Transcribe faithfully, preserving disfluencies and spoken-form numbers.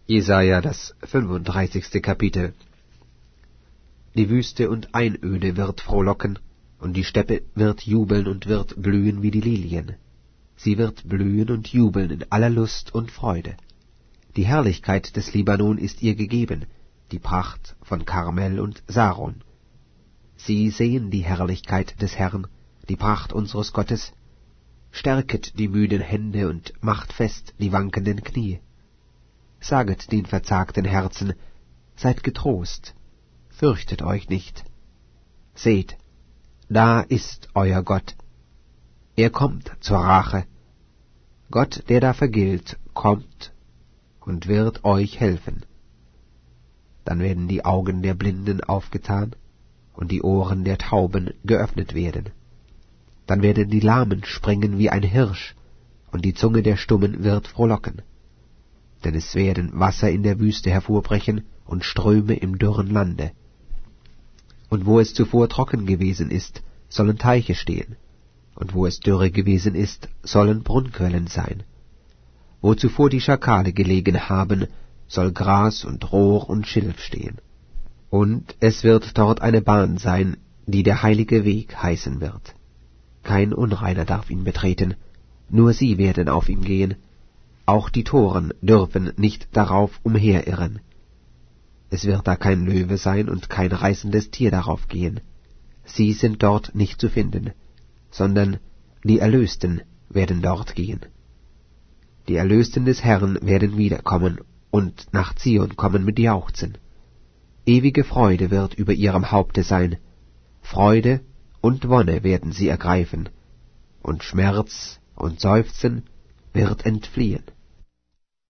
Jesaja, das fünfunddreißigste Kapitel. Die Wüste und Einöde wird frohlocken, und die Steppe wird jubeln und wird blühen wie die Lilien. Sie wird blühen und jubeln in aller Lust und Freude. Die Herrlichkeit des Libanon ist ihr gegeben, die Pracht von Karmel und Saron. Sie sehen die Herrlichkeit des Herrn, die Pracht unseres Gottes. Stärket die müden Hände und macht fest die wankenden Knie. Saget den verzagten Herzen, seid getrost, fürchtet euch nicht. Seht, da ist euer Gott. Er kommt zur Rache. Gott, der da vergilt, kommt und wird euch helfen. Dann werden die Augen der Blinden aufgetan und die Ohren der Tauben geöffnet werden. Dann werden die Lahmen springen wie ein Hirsch, und die Zunge der Stummen wird frohlocken. Denn es werden Wasser in der Wüste hervorbrechen und Ströme im dürren Lande. Und wo es zuvor trocken gewesen ist, sollen Teiche stehen, und wo es dürre gewesen ist, sollen Brunnquellen sein. Wo zuvor die Schakale gelegen haben, soll Gras und Rohr und Schilf stehen. Und es wird dort eine Bahn sein, die der heilige Weg heißen wird. Kein Unreiner darf ihn betreten, nur sie werden auf ihm gehen. Auch die Toren dürfen nicht darauf umherirren. Es wird da kein Löwe sein und kein reißendes Tier darauf gehen. Sie sind dort nicht zu finden, sondern die Erlösten werden dort gehen. Die Erlösten des Herrn werden wiederkommen und nach Zion kommen mit Jauchzen. Ewige Freude wird über ihrem Haupte sein. Freude und Wonne werden sie ergreifen, und Schmerz und Seufzen wird entfliehen.